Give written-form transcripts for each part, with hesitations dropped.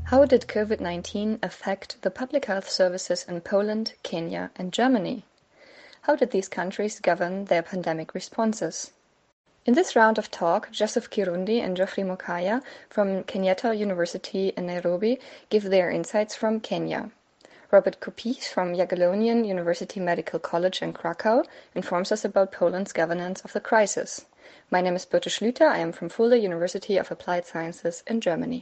How did COVID-19 affect the public health services in Poland, Kenya, and Germany? How did these countries govern their pandemic responses? In this round of talk, Joseph Kirundi and Geoffrey Mokaya from Kenyatta University in Nairobi give their insights from Kenya. Robert Kopis from Jagiellonian University Medical College in Krakow informs us about Poland's governance of the crisis. My name is Birte Schlüter. I am from Fulda University of Applied Sciences in Germany.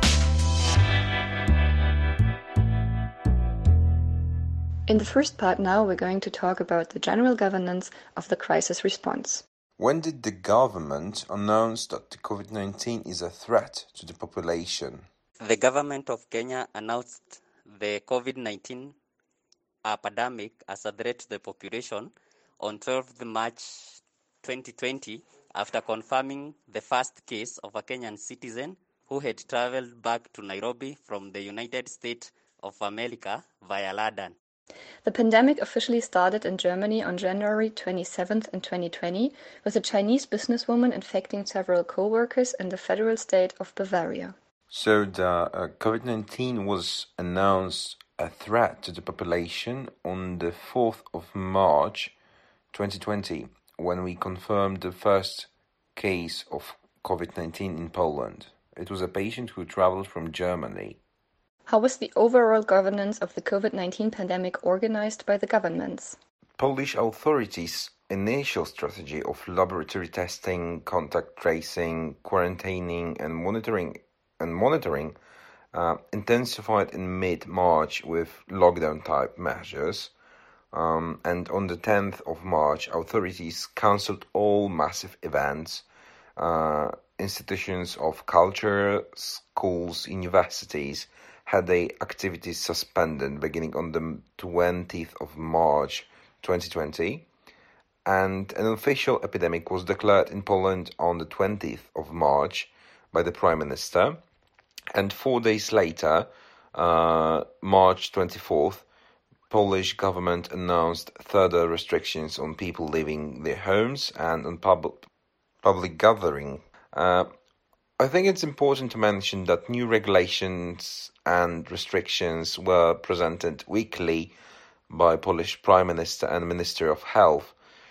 In the first part now, we're going to talk about the general governance of the crisis response. When did the government announce that the COVID-19 is a threat to the population? The government of Kenya announced the COVID-19 pandemic as a threat to the population on 12th March 2020 after confirming the first case of a Kenyan citizen who had traveled back to Nairobi from the United States of America via London. The pandemic officially started in Germany on January 27th in 2020 with a Chinese businesswoman infecting several co-workers in the federal state of Bavaria. So the COVID-19 was announced a threat to the population on the 4th of March 2020 when we confirmed the first case of COVID-19 in Poland. It was a patient who traveled from Germany. How was the overall governance of the COVID-19 pandemic organized by the governments? Polish authorities' initial strategy of laboratory testing, contact tracing, quarantining and monitoring intensified in mid-March with lockdown-type measures. And on the 10th of March, authorities cancelled all massive events. Institutions of culture, schools, universities had their activities suspended beginning on the 20th of March 2020, and an official epidemic was declared in Poland on the 20th of March by the Prime Minister, and 4 days later, March 24th, Polish government announced further restrictions on people leaving their homes and on public gathering. I think it's important to mention that new regulations and restrictions were presented weekly by Polish Prime Minister and Minister of Health.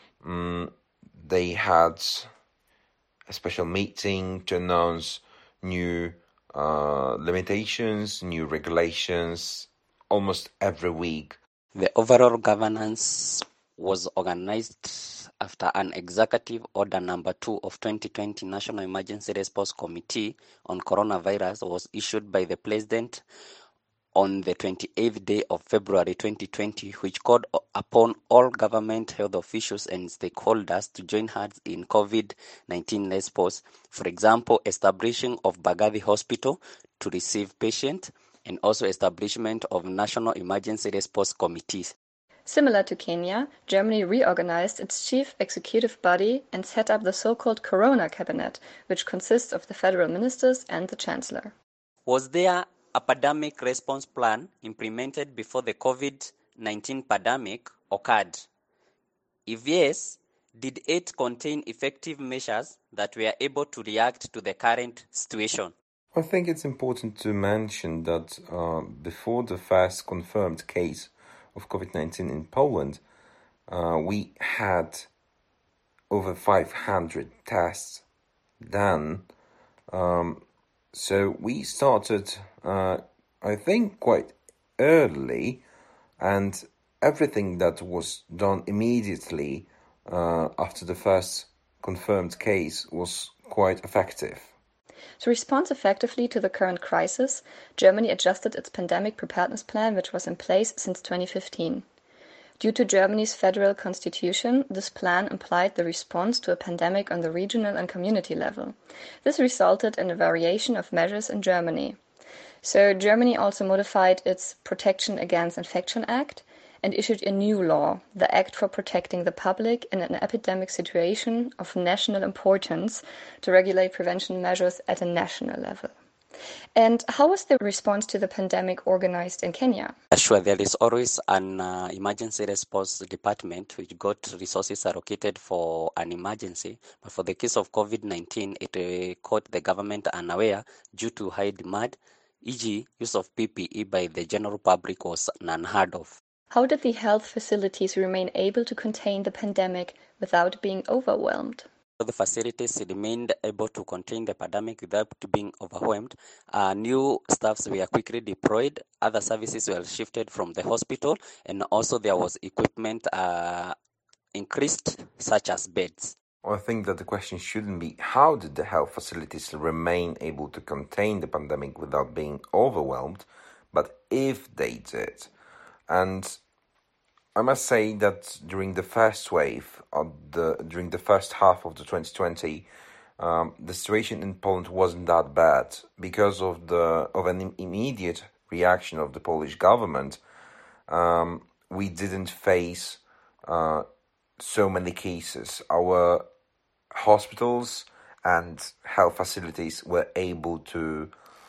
They had a special meeting to announce new limitations, new regulations, almost every week. The overall governance was organized after an Executive Order Number 2 of 2020 National Emergency Response Committee on Coronavirus was issued by the President on the 28th day of February 2020, which called upon all government health officials and stakeholders to join hands in COVID-19 response. For example, establishing of Bagathi Hospital to receive patients, and also establishment of National Emergency Response Committees. Similar to Kenya, Germany reorganized its chief executive body and set up the so-called Corona Cabinet, which consists of the federal ministers and the chancellor. Was there a pandemic response plan implemented before the COVID-19 pandemic occurred? If yes, did it contain effective measures that were able to react to the current situation? I think it's important to mention that before the first confirmed case of COVID-19 in Poland, we had over 500 tests done. So we started, I think, quite early, and everything that was done immediately after the first confirmed case was quite effective. To respond effectively to the current crisis, Germany adjusted its pandemic preparedness plan, which was in place since 2015. Due to Germany's federal constitution, this plan implied the response to a pandemic on the regional and community level. This resulted in a variation of measures in Germany. So Germany also modified its Protection Against Infection Act and issued a new law, the Act for Protecting the Public in an Epidemic Situation of National Importance, to regulate prevention measures at a national level. And how was the response to the pandemic organized in Kenya? Sure, there is always an emergency response department which got resources allocated for an emergency. But for the case of COVID-19, it caught the government unaware due to high demand. e.g., use of PPE by the general public was unheard of. How did the health facilities remain able to contain the pandemic without being overwhelmed? The facilities remained able to contain the pandemic without being overwhelmed. New staffs were quickly deployed, other services were shifted from the hospital, and also there was equipment increased, such as beds. I think that the question shouldn't be how did the health facilities remain able to contain the pandemic without being overwhelmed, but if they did. And I must say that during the first wave, during the first half of the 2020, the situation in Poland wasn't that bad because of an immediate reaction of the Polish government. We didn't face so many cases. Our hospitals and health facilities were able to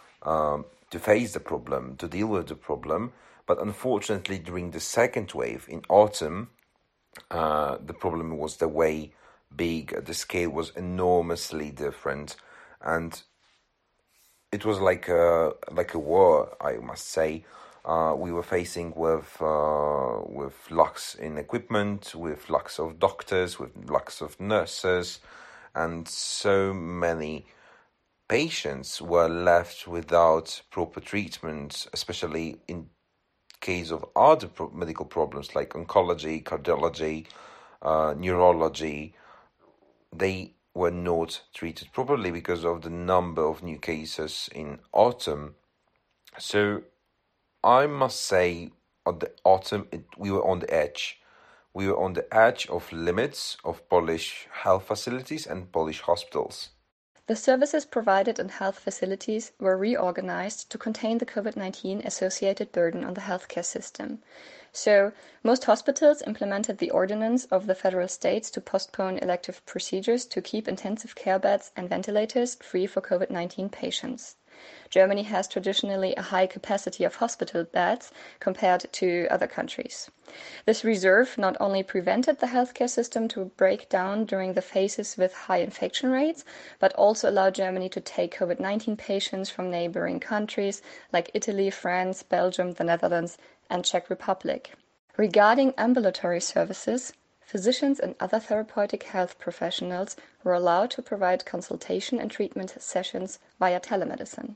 face the problem, to deal with the problem. But unfortunately, during the second wave in autumn, the problem was the way big. The scale was enormously different, and it was like a war, I must say. We were facing with lacks in equipment, with lacks of doctors, with lacks of nurses, and so many patients were left without proper treatment, especially in case of other medical problems like oncology, cardiology, neurology. They were not treated properly because of the number of new cases in autumn. So I must say, at the autumn, we were on the edge. We were on the edge of limits of Polish health facilities and Polish hospitals. The services provided in health facilities were reorganized to contain the COVID-19 associated burden on the healthcare system. So, most hospitals implemented the ordinance of the federal states to postpone elective procedures to keep intensive care beds and ventilators free for COVID-19 patients. Germany has traditionally a high capacity of hospital beds compared to other countries. This reserve not only prevented the healthcare system to break down during the phases with high infection rates, but also allowed Germany to take COVID-19 patients from neighboring countries like Italy, France, Belgium, the Netherlands, and Czech Republic. Regarding ambulatory services, physicians and other therapeutic health professionals were allowed to provide consultation and treatment sessions via telemedicine.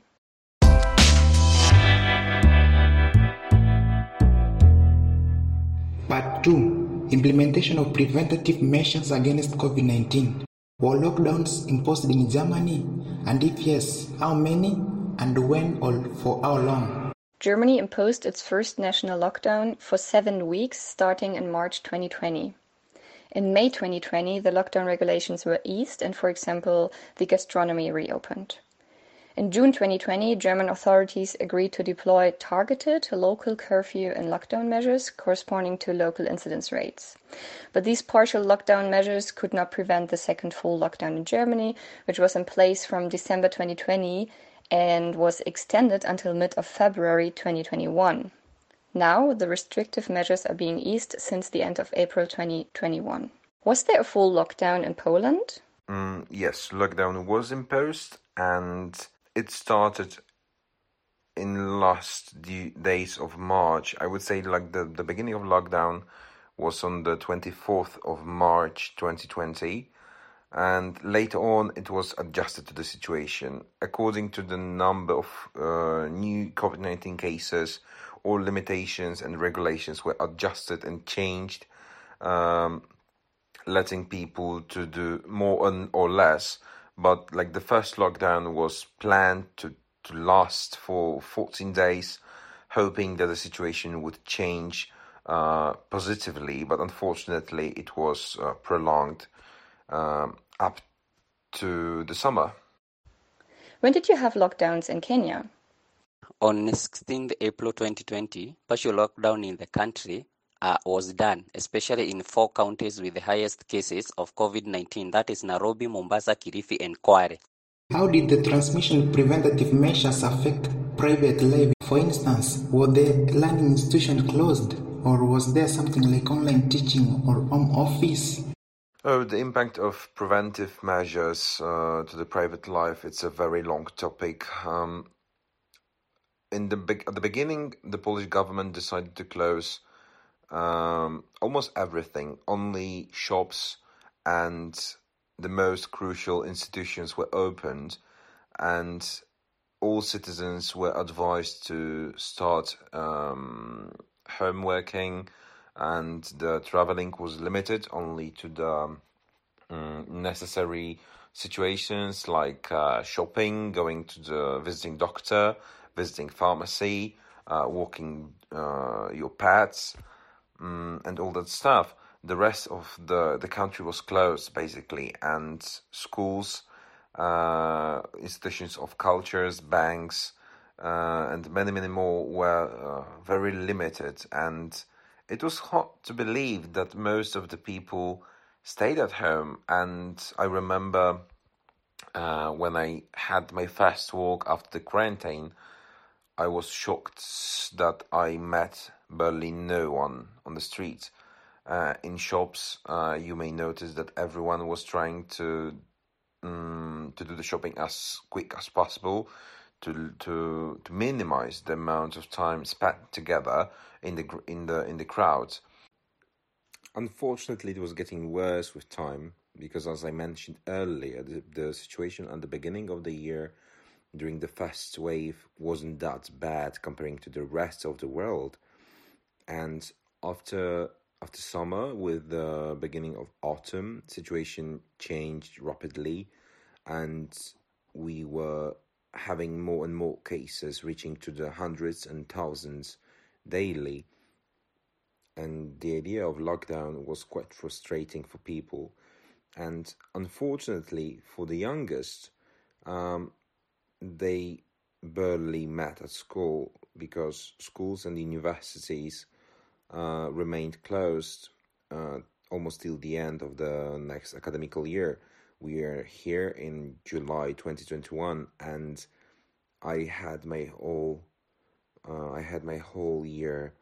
Part 2. Implementation of preventative measures against COVID-19. Were lockdowns imposed in Germany? And if yes, how many? And when or for how long? Germany imposed its first national lockdown for 7 weeks starting in March 2020. In May 2020, the lockdown regulations were eased and, for example, the gastronomy reopened. In June 2020, German authorities agreed to deploy targeted local curfew and lockdown measures corresponding to local incidence rates. But these partial lockdown measures could not prevent the second full lockdown in Germany, which was in place from December 2020 and was extended until mid of February 2021. Now, the restrictive measures are being eased since the end of April 2021. Was there a full lockdown in Poland? Yes, lockdown was imposed, and it started in last days of March. I would say like the beginning of lockdown was on the 24th of March 2020, and later on it was adjusted to the situation. According to the number of new COVID-19 cases, all limitations and regulations were adjusted and changed, letting people to do more or less. But like the first lockdown was planned to last for 14 days, hoping that the situation would change positively. But unfortunately, it was prolonged up to the summer. When did you have lockdowns in Kenya? On 16th April 2020, partial lockdown in the country was done, especially in 4 counties with the highest cases of COVID-19, that is Nairobi, Mombasa, Kilifi, and Kwale. How did the transmission preventative measures affect private life? For instance, were the learning institutions closed, or was there something like online teaching or home office? Oh, the impact of preventive measures to the private life, it's a very long topic. at the beginning, the Polish government decided to close almost everything. Only shops and the most crucial institutions were opened, and all citizens were advised to start home working, and the traveling was limited only to the necessary situations like shopping, going to the visiting doctor, visiting pharmacy, walking your pets, and all that stuff. The rest of the country was closed, basically, and schools, institutions of cultures, banks, and many, many more were very limited. And it was hard to believe that most of the people stayed at home. And I remember when I had my first walk after the quarantine, I was shocked that I met barely no one on the street. In shops, you may notice that everyone was trying to do the shopping as quick as possible, to minimize the amount of time spent together in the crowds. Unfortunately, it was getting worse with time because, as I mentioned earlier, the situation at the beginning of the year during the first wave wasn't that bad comparing to the rest of the world. And after summer, with the beginning of autumn, situation changed rapidly, and we were having more and more cases reaching to the hundreds and thousands daily. And the idea of lockdown was quite frustrating for people. And unfortunately, for the youngest, they barely met at school because schools and universities remained closed almost till the end of the next academical year. We are here in July 2021, and I had my whole year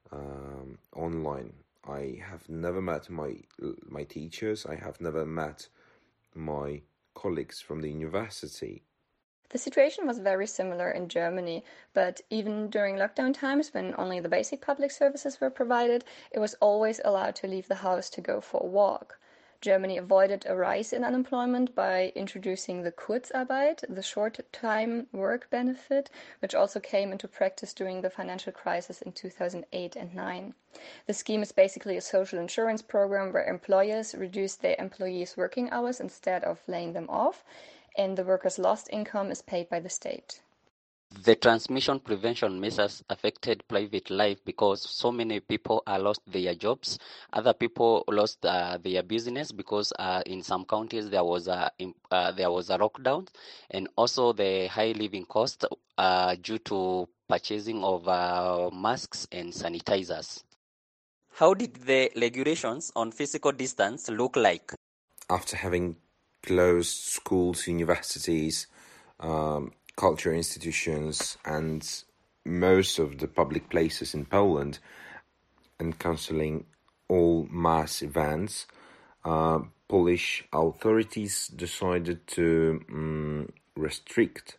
online. I have never met my teachers. I have never met my colleagues from the university. The situation was very similar in Germany, but even during lockdown times, when only the basic public services were provided, it was always allowed to leave the house to go for a walk. Germany avoided a rise in unemployment by introducing the Kurzarbeit, the short-time work benefit, which also came into practice during the financial crisis in 2008 and 2009. The scheme is basically a social insurance program where employers reduce their employees' working hours instead of laying them off, and the workers' lost income is paid by the state. The transmission prevention measures affected private life because so many people lost their jobs. Other people lost their business because in some counties there was a lockdown, and also the high living cost due to purchasing of masks and sanitizers. How did the regulations on physical distance look like? After having closed schools, universities, culture institutions, and most of the public places in Poland, and cancelling all mass events, Polish authorities decided to restrict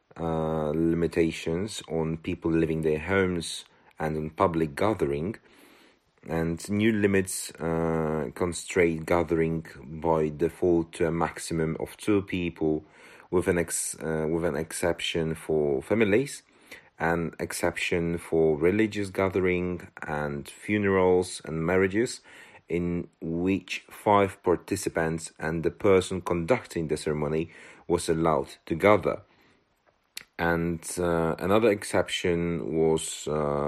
limitations on people leaving their homes and on public gathering, and new limits constrain gathering by default to a maximum of 2 people, with an exception for families, an exception for religious gathering and funerals and marriages, in which 5 participants and the person conducting the ceremony was allowed to gather. And another exception was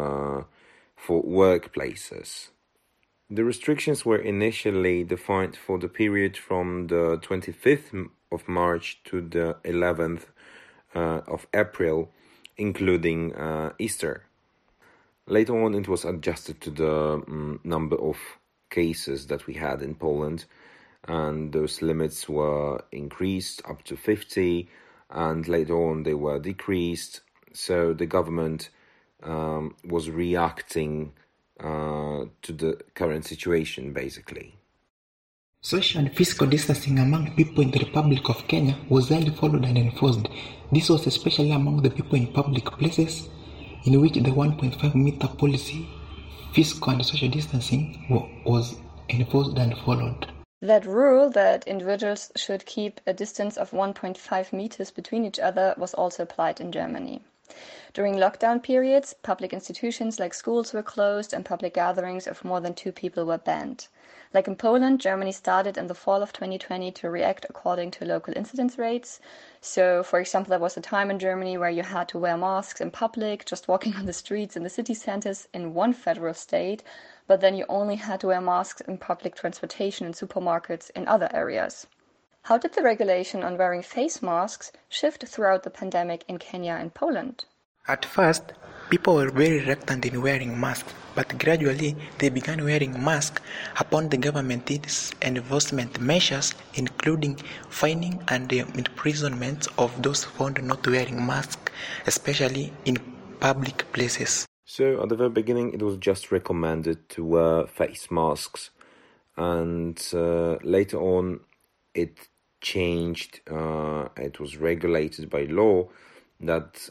for workplaces. The restrictions were initially defined for the period from the 25th of March to the 11th of April, including Easter. Later on, it was adjusted to the number of cases that we had in Poland, and those limits were increased up to 50, and later on they were decreased. So the government was reacting to the current situation, basically. Social and physical distancing among people in the Republic of Kenya was highly followed and enforced. This was especially among the people in public places, in which the 1.5 meter policy, physical and social distancing, was enforced and followed. That rule that individuals should keep a distance of 1.5 meters between each other was also applied in Germany. During lockdown periods, public institutions like schools were closed and public gatherings of more than 2 people were banned. Like in Poland, Germany started in the fall of 2020 to react according to local incidence rates. So, for example, there was a time in Germany where you had to wear masks in public, just walking on the streets in the city centers in one federal state, but then you only had to wear masks in public transportation and supermarkets in other areas. How did the regulation on wearing face masks shift throughout the pandemic in Kenya and Poland? At first, people were very reluctant in wearing masks, but gradually they began wearing masks upon the government's enforcement measures, including fining and imprisonment of those found not wearing masks, especially in public places. So at the very beginning, it was just recommended to wear face masks, and later on, it changed. It was regulated by law that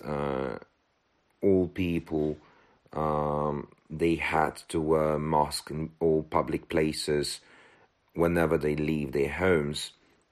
all people they had to wear masks in all public places whenever they leave their homes,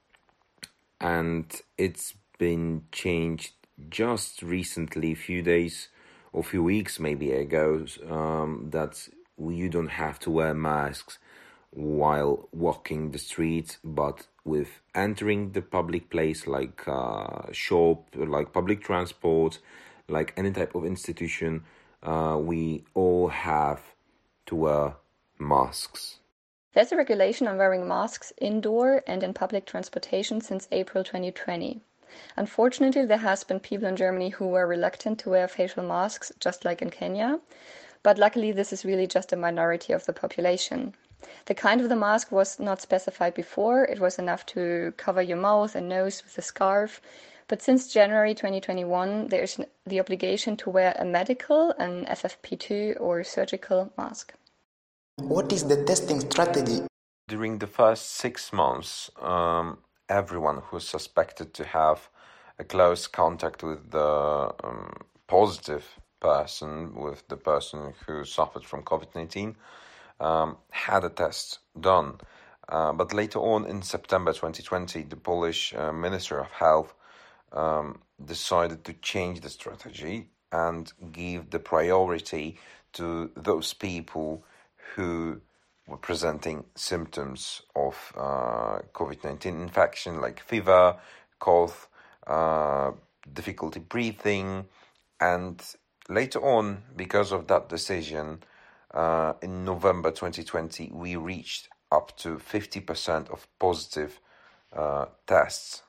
and it's been changed just recently, a few days or few weeks maybe ago, that you don't have to wear masks while walking the streets, but with entering the public place like shop, like public transport, like any type of institution, we all have to wear masks. There's a regulation on wearing masks indoor and in public transportation since April 2020. Unfortunately, there has been people in Germany who were reluctant to wear facial masks, just like in Kenya. But luckily, this is really just a minority of the population. The kind of the mask was not specified before. It was enough to cover your mouth and nose with a scarf. But since January 2021, there is the obligation to wear a medical, an FFP2 or surgical mask. What is the testing strategy? During the first 6 months, everyone who is suspected to have a close contact with the positive person, with the person who suffered from COVID-19, had a test done. But later on in September 2020, the Polish Minister of Health decided to change the strategy and give the priority to those people who were presenting symptoms of COVID-19 infection, like fever, cough, difficulty breathing. And later on, because of that decision, in November 2020, we reached up to 50% of positive tests.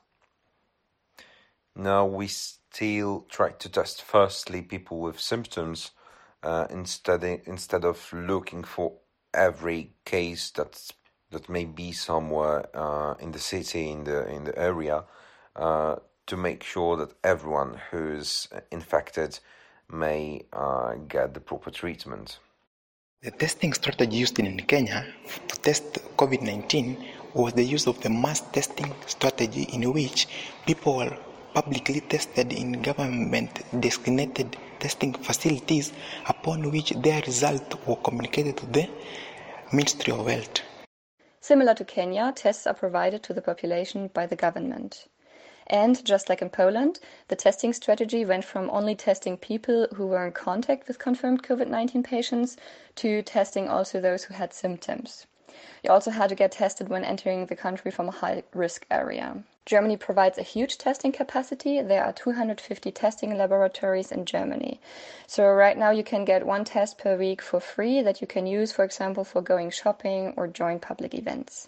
Now we still try to test firstly people with symptoms instead of looking for every case that may be somewhere in the city, in the area, to make sure that everyone who's infected may get the proper treatment. The testing strategy used in Kenya to test COVID-19 was the use of the mass testing strategy, in which people were publicly tested in government-designated testing facilities, upon which their results were communicated to the Ministry of Health. Similar to Kenya, tests are provided to the population by the government. And just like in Poland, the testing strategy went from only testing people who were in contact with confirmed COVID-19 patients to testing also those who had symptoms. You also had to get tested when entering the country from a high-risk area. Germany provides a huge testing capacity. There are 250 testing laboratories in Germany. So right now you can get 1 test per week for free that you can use, for example, for going shopping or join public events.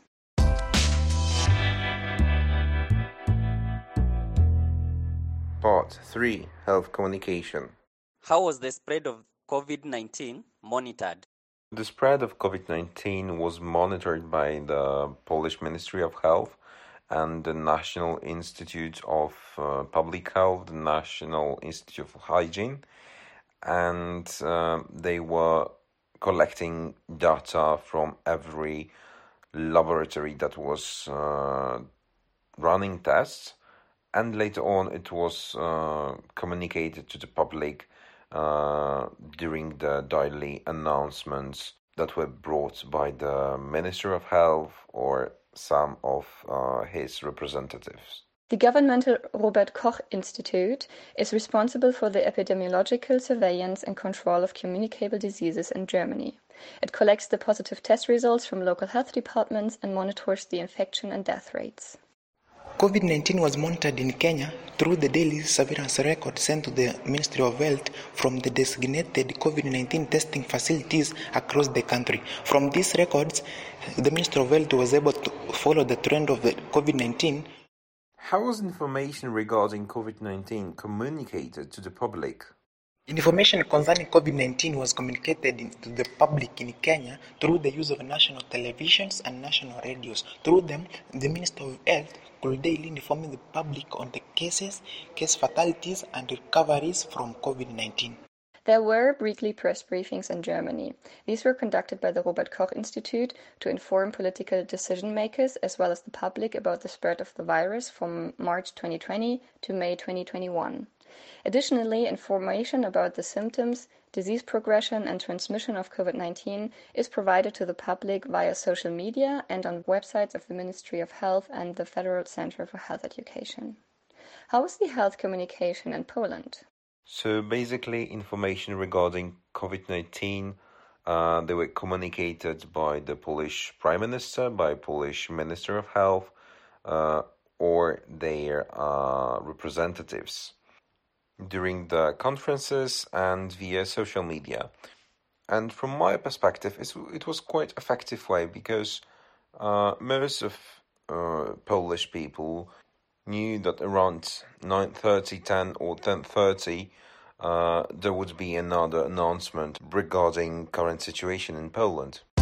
Part 3. Health communication. How was the spread of COVID-19 monitored? The spread of COVID-19 was monitored by the Polish Ministry of Health and the National Institute of Public Health, the National Institute of Hygiene, and they were collecting data from every laboratory that was running tests, and later on it was communicated to the public during the daily announcements that were brought by the Minister of Health or some of his representatives. The governmental Robert Koch Institute is responsible for the epidemiological surveillance and control of communicable diseases in Germany. It collects the positive test results from local health departments and monitors the infection and death rates. COVID-19 was monitored in Kenya through the daily surveillance records sent to the Ministry of Health from the designated COVID-19 testing facilities across the country. From these records, the Ministry of Health was able to follow the trend of the COVID-19. How was information regarding COVID-19 communicated to the public? Information concerning COVID-19 was communicated to the public in Kenya through the use of national televisions and national radios. Through them, the Minister of Health could daily inform the public on the cases, case fatalities, and recoveries from COVID-19. There were weekly press briefings in Germany. These were conducted by the Robert Koch Institute to inform political decision makers as well as the public about the spread of the virus from March 2020 to May 2021. Additionally, information about the symptoms, disease progression, and transmission of COVID-19 is provided to the public via social media and on websites of the Ministry of Health and the Federal Center for Health Education. How was the health communication in Poland? So basically, information regarding COVID-19, they were communicated by the Polish Prime Minister, by Polish Minister of Health, or their representatives during the conferences and via social media. And from my perspective, it was quite effective way because most of Polish people knew that around 9:30, 10 or 10:30 there would be another announcement regarding current situation in Poland.